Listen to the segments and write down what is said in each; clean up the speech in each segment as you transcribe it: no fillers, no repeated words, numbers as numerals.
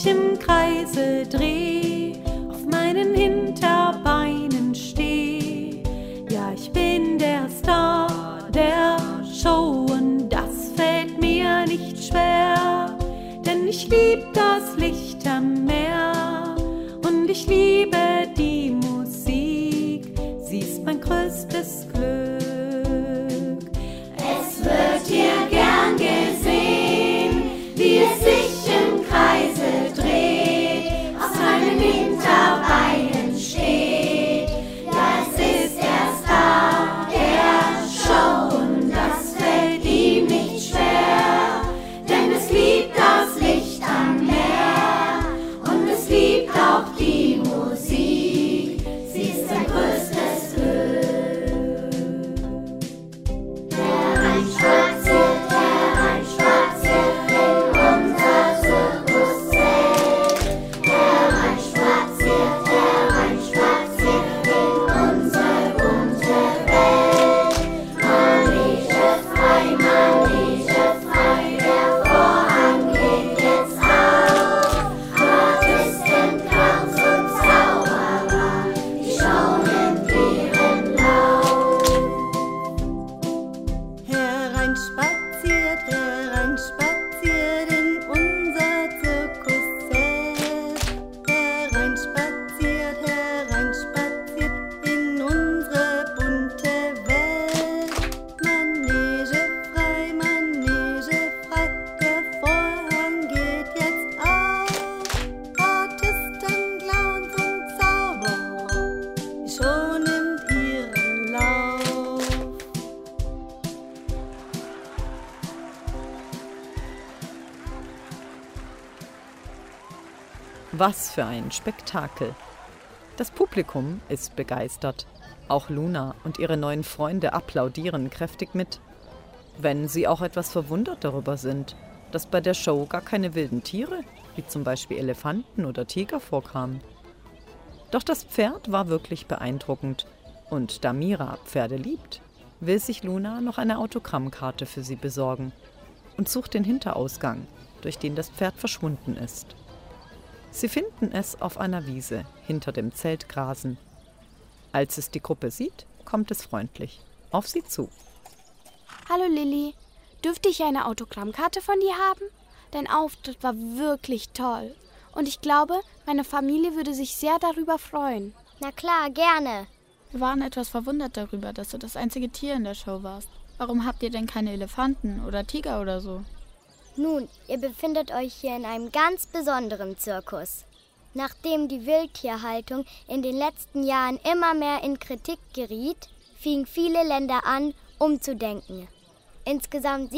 ich im Kreise dreh, auf meinen Hinterbeinen steh. Ja, ich bin der Star der Show und das fällt mir nicht schwer, denn ich lieb das Licht am Meer und ich liebe die Musik, sie ist mein größtes Glück. Es wird hier gern gesehen, wie es sich im Kreise dreht, auf seinen Hinterbeinen steht. Ja, es ist der Star der Show und das fällt ihm nicht schwer, denn es liebt das Licht am Meer und es liebt auch die Musik, sie ist sein größtes Glück. Hereinspaziert in unser Zirkuszelt. Hereinspaziert in unsere bunte Welt. Manege frei, der Vorhang geht jetzt auf. Artisten, Clowns und Zauberer, die Show nimmt ihren Lauf. Hereinspaziert in unser Zirkuszelt. Hereinspaziert in unsere bunte Welt. Manege frei, der Vorhang geht jetzt auf. Artisten, Clowns und Zauberer, die Show nimmt ihren Lauf. Was für ein Spektakel. Das Publikum ist begeistert. Auch Luna und ihre neuen Freunde applaudieren kräftig mit. Wenn sie auch etwas verwundert darüber sind, dass bei der Show gar keine wilden Tiere, wie zum Beispiel Elefanten oder Tiger vorkamen. Doch das Pferd war wirklich beeindruckend. Und da Mira Pferde liebt, will sich Luna noch eine Autogrammkarte für sie besorgen und sucht den Hinterausgang, durch den das Pferd verschwunden ist. Sie finden es auf einer Wiese hinter dem Zeltgrasen. Als es die Gruppe sieht, kommt es freundlich auf sie zu. Hallo Lilly, dürfte ich eine Autogrammkarte von dir haben? Dein Auftritt war wirklich toll. Und ich glaube, meine Familie würde sich sehr darüber freuen. Na klar, gerne. Wir waren etwas verwundert darüber, dass du das einzige Tier in der Show warst. Warum habt ihr denn keine Elefanten oder Tiger oder so? Nun, ihr befindet euch hier in einem ganz besonderen Zirkus. Nachdem die Wildtierhaltung in den letzten Jahren immer mehr in Kritik geriet, fingen viele Länder an, umzudenken. Insgesamt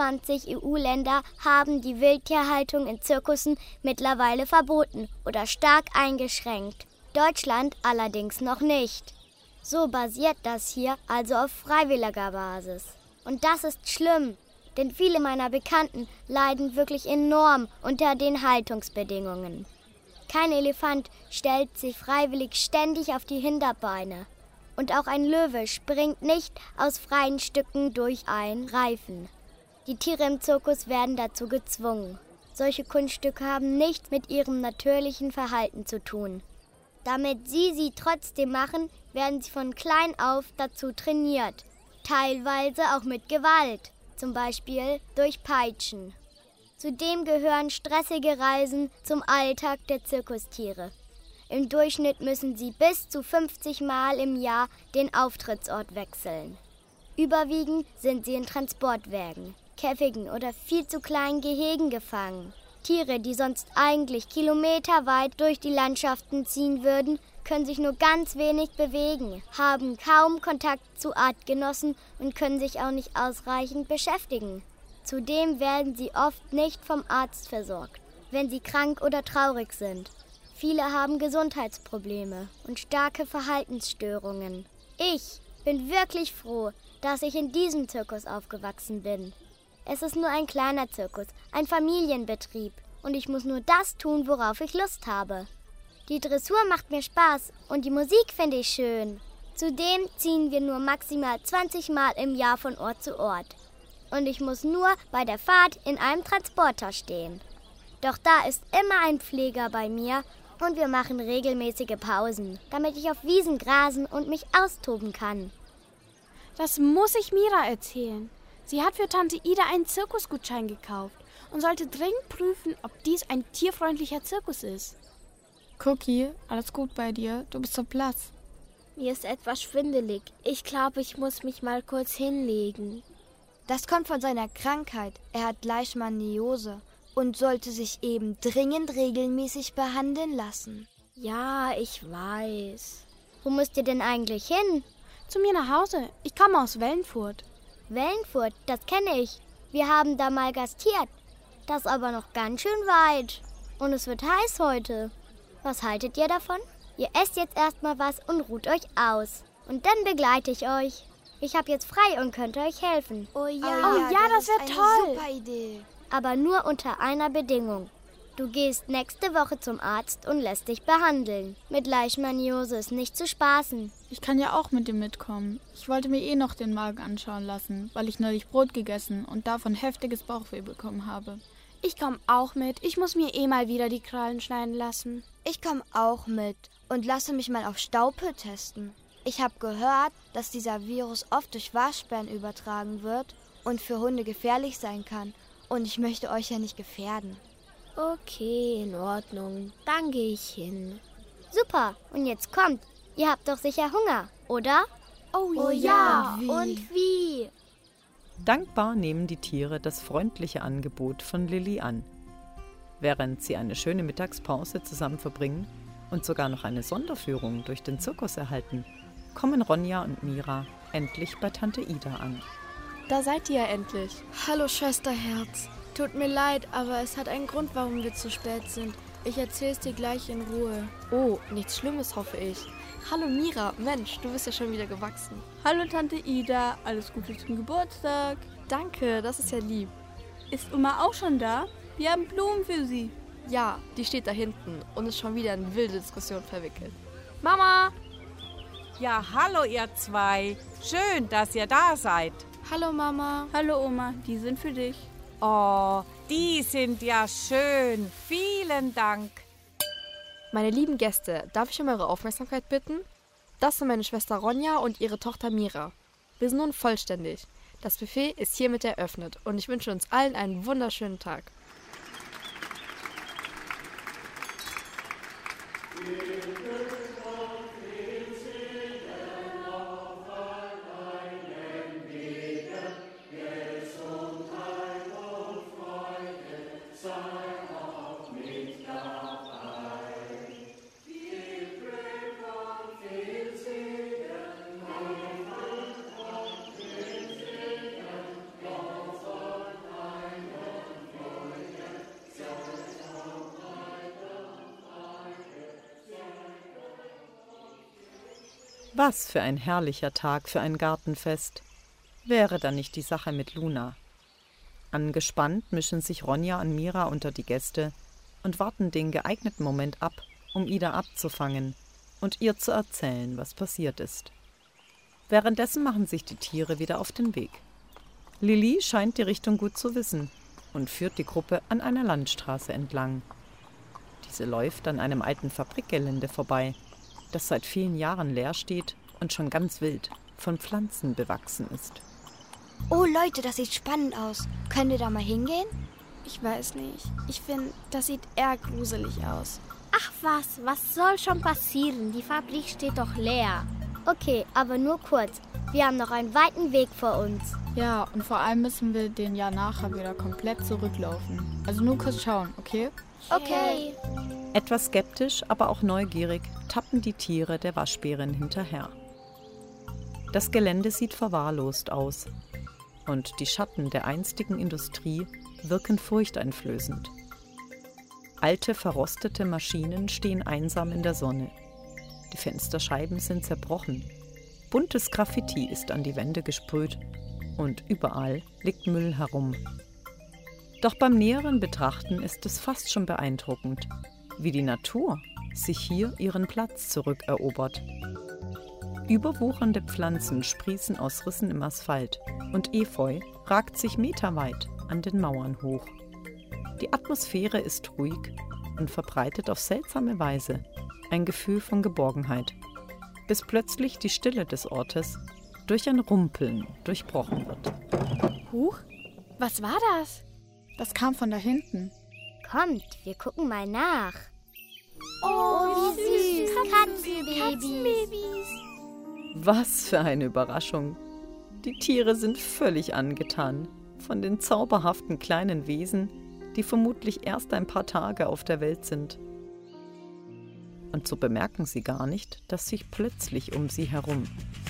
27 EU-Länder haben die Wildtierhaltung in Zirkussen mittlerweile verboten oder stark eingeschränkt. Deutschland allerdings noch nicht. So basiert das hier also auf freiwilliger Basis. Und das ist schlimm, denn viele meiner Bekannten leiden wirklich enorm unter den Haltungsbedingungen. Kein Elefant stellt sich freiwillig ständig auf die Hinterbeine. Und auch ein Löwe springt nicht aus freien Stücken durch einen Reifen. Die Tiere im Zirkus werden dazu gezwungen. Solche Kunststücke haben nichts mit ihrem natürlichen Verhalten zu tun. Damit sie trotzdem machen, werden sie von klein auf dazu trainiert. Teilweise auch mit Gewalt, zum Beispiel durch Peitschen. Zudem gehören stressige Reisen zum Alltag der Zirkustiere. Im Durchschnitt müssen sie bis zu 50 Mal im Jahr den Auftrittsort wechseln. Überwiegend sind sie in Transportwägen, Käfigen oder viel zu kleinen Gehegen gefangen. Tiere, die sonst eigentlich kilometerweit durch die Landschaften ziehen würden, können sich nur ganz wenig bewegen, haben kaum Kontakt zu Artgenossen und können sich auch nicht ausreichend beschäftigen. Zudem werden sie oft nicht vom Arzt versorgt, wenn sie krank oder traurig sind. Viele haben Gesundheitsprobleme und starke Verhaltensstörungen. Ich bin wirklich froh, dass ich in diesem Zirkus aufgewachsen bin. Es ist nur ein kleiner Zirkus, ein Familienbetrieb und ich muss nur das tun, worauf ich Lust habe. Die Dressur macht mir Spaß und die Musik finde ich schön. Zudem ziehen wir nur maximal 20 Mal im Jahr von Ort zu Ort. Und ich muss nur bei der Fahrt in einem Transporter stehen. Doch da ist immer ein Pfleger bei mir und wir machen regelmäßige Pausen, damit ich auf Wiesen grasen und mich austoben kann. Das muss ich Mira erzählen. Sie hat für Tante Ida einen Zirkusgutschein gekauft und sollte dringend prüfen, ob dies ein tierfreundlicher Zirkus ist. Cookie, alles gut bei dir? Du bist so blass. Mir ist etwas schwindelig. Ich glaube, ich muss mich mal kurz hinlegen. Das kommt von seiner Krankheit. Er hat Leishmaniose und sollte sich eben dringend regelmäßig behandeln lassen. Ja, ich weiß. Wo müsst ihr denn eigentlich hin? Zu mir nach Hause. Ich komme aus Wellenfurt. Wellenfurt, das kenne ich. Wir haben da mal gastiert. Das ist aber noch ganz schön weit. Und es wird heiß heute. Was haltet ihr davon? Ihr esst jetzt erstmal was und ruht euch aus. Und dann begleite ich euch. Ich habe jetzt frei und könnte euch helfen. Oh ja, das wäre toll. Super Idee. Aber nur unter einer Bedingung. Du gehst nächste Woche zum Arzt und lässt dich behandeln. Mit Leishmaniose ist nicht zu spaßen. Ich kann ja auch mit dir mitkommen. Ich wollte mir noch den Magen anschauen lassen, weil ich neulich Brot gegessen und davon heftiges Bauchweh bekommen habe. Ich komme auch mit. Ich muss mir mal wieder die Krallen schneiden lassen. Ich komme auch mit und lasse mich mal auf Staupe testen. Ich habe gehört, dass dieser Virus oft durch Waschbären übertragen wird und für Hunde gefährlich sein kann. Und ich möchte euch ja nicht gefährden. Okay, in Ordnung. Dann gehe ich hin. Super, und jetzt kommt. Ihr habt doch sicher Hunger, oder? Oh ja, und wie? Dankbar nehmen die Tiere das freundliche Angebot von Lilli an. Während sie eine schöne Mittagspause zusammen verbringen und sogar noch eine Sonderführung durch den Zirkus erhalten, kommen Ronja und Mira endlich bei Tante Ida an. Da seid ihr ja endlich. Hallo Schwesterherz. Tut mir leid, aber es hat einen Grund, warum wir zu spät sind. Ich erzähl's dir gleich in Ruhe. Oh, nichts Schlimmes, hoffe ich. Hallo Mira, Mensch, du bist ja schon wieder gewachsen. Hallo Tante Ida, alles Gute zum Geburtstag. Danke, das ist ja lieb. Ist Oma auch schon da? Wir haben Blumen für sie. Ja, die steht da hinten und ist schon wieder in wilde Diskussion verwickelt. Mama! Ja, hallo ihr zwei. Schön, dass ihr da seid. Hallo Mama. Hallo Oma, die sind für dich. Oh, die sind ja schön. Vielen Dank. Meine lieben Gäste, darf ich um eure Aufmerksamkeit bitten? Das sind meine Schwester Ronja und ihre Tochter Mira. Wir sind nun vollständig. Das Buffet ist hiermit eröffnet und ich wünsche uns allen einen wunderschönen Tag. Was für ein herrlicher Tag für ein Gartenfest. Wäre da nicht die Sache mit Luna. Angespannt mischen sich Ronja und Mira unter die Gäste und warten den geeigneten Moment ab, um Ida abzufangen und ihr zu erzählen, was passiert ist. Währenddessen machen sich die Tiere wieder auf den Weg. Lilli scheint die Richtung gut zu wissen und führt die Gruppe an einer Landstraße entlang. Diese läuft an einem alten Fabrikgelände vorbei, das seit vielen Jahren leer steht und schon ganz wild von Pflanzen bewachsen ist. Oh Leute, das sieht spannend aus. Können wir da mal hingehen? Ich weiß nicht. Ich finde, das sieht eher gruselig aus. Ach was soll schon passieren? Die Fabrik steht doch leer. Okay, aber nur kurz. Wir haben noch einen weiten Weg vor uns. Ja, und vor allem müssen wir den Jahr nachher wieder komplett zurücklaufen. Also nur kurz schauen, okay? Okay. Etwas skeptisch, aber auch neugierig tappen die Tiere der Waschbärin hinterher. Das Gelände sieht verwahrlost aus und die Schatten der einstigen Industrie wirken furchteinflößend. Alte, verrostete Maschinen stehen einsam in der Sonne. Die Fensterscheiben sind zerbrochen. Buntes Graffiti ist an die Wände gesprüht und überall liegt Müll herum. Doch beim näheren Betrachten ist es fast schon beeindruckend, wie die Natur sich hier ihren Platz zurückerobert. Überwuchernde Pflanzen sprießen aus Rissen im Asphalt und Efeu ragt sich meterweit an den Mauern hoch. Die Atmosphäre ist ruhig und verbreitet auf seltsame Weise ein Gefühl von Geborgenheit, bis plötzlich die Stille des Ortes durch ein Rumpeln durchbrochen wird. Huch, was war das? Das kam von da hinten. Kommt, wir gucken mal nach. Oh, wie süß. Katzenbabys. Was für eine Überraschung! Die Tiere sind völlig angetan von den zauberhaften kleinen Wesen, die vermutlich erst ein paar Tage auf der Welt sind. Und so bemerken sie gar nicht, dass sich plötzlich um sie herum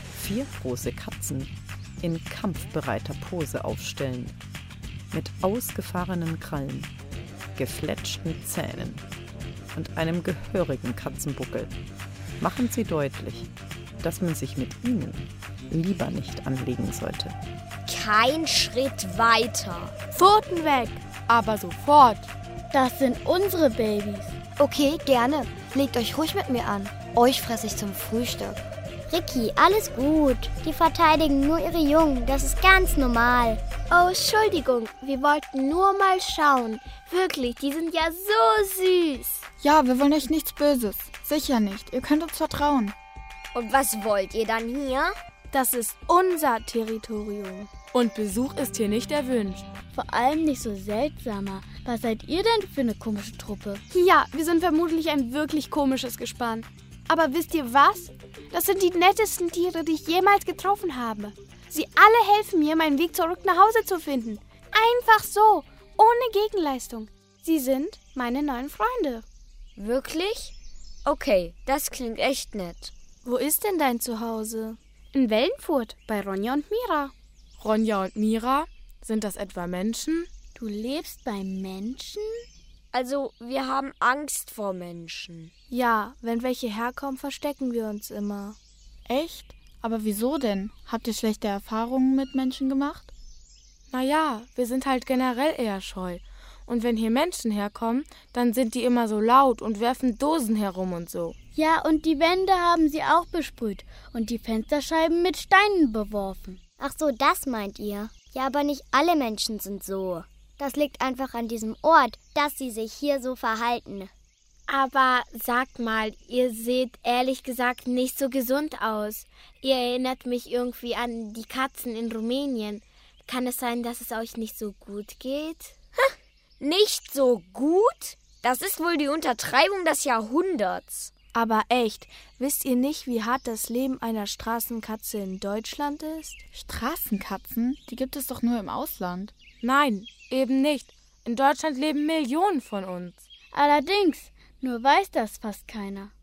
4 große Katzen in kampfbereiter Pose aufstellen, mit ausgefahrenen Krallen, gefletschten Zähnen und einem gehörigen Katzenbuckel machen sie deutlich, dass man sich mit ihnen lieber nicht anlegen sollte. Kein Schritt weiter. Pfoten weg, aber sofort. Das sind unsere Babys. Okay, gerne. Legt euch ruhig mit mir an. Euch fresse ich zum Frühstück. Ricky, alles gut. Die verteidigen nur ihre Jungen. Das ist ganz normal. Oh, Entschuldigung, wir wollten nur mal schauen. Wirklich, die sind ja so süß. Ja, wir wollen euch nichts Böses. Sicher nicht. Ihr könnt uns vertrauen. Und was wollt ihr dann hier? Das ist unser Territorium. Und Besuch ist hier nicht erwünscht. Vor allem nicht so seltsamer. Was seid ihr denn für eine komische Truppe? Ja, wir sind vermutlich ein wirklich komisches Gespann. Aber wisst ihr was? Das sind die nettesten Tiere, die ich jemals getroffen habe. Sie alle helfen mir, meinen Weg zurück nach Hause zu finden. Einfach so, ohne Gegenleistung. Sie sind meine neuen Freunde. Wirklich? Okay, das klingt echt nett. Wo ist denn dein Zuhause? In Wellenfurt, bei Ronja und Mira. Ronja und Mira? Sind das etwa Menschen? Du lebst bei Menschen? Also, wir haben Angst vor Menschen. Ja, wenn welche herkommen, verstecken wir uns immer. Echt? Aber wieso denn? Habt ihr schlechte Erfahrungen mit Menschen gemacht? Naja, wir sind halt generell eher scheu. Und wenn hier Menschen herkommen, dann sind die immer so laut und werfen Dosen herum und so. Ja, und die Wände haben sie auch besprüht und die Fensterscheiben mit Steinen beworfen. Ach so, das meint ihr? Ja, aber nicht alle Menschen sind so. Das liegt einfach an diesem Ort, dass sie sich hier so verhalten. Aber sagt mal, ihr seht ehrlich gesagt nicht so gesund aus. Ihr erinnert mich irgendwie an die Katzen in Rumänien. Kann es sein, dass es euch nicht so gut geht? Nicht so gut? Das ist wohl die Untertreibung des Jahrhunderts. Aber echt, wisst ihr nicht, wie hart das Leben einer Straßenkatze in Deutschland ist? Straßenkatzen? Die gibt es doch nur im Ausland. Nein, eben nicht. In Deutschland leben Millionen von uns. Allerdings, nur weiß das fast keiner.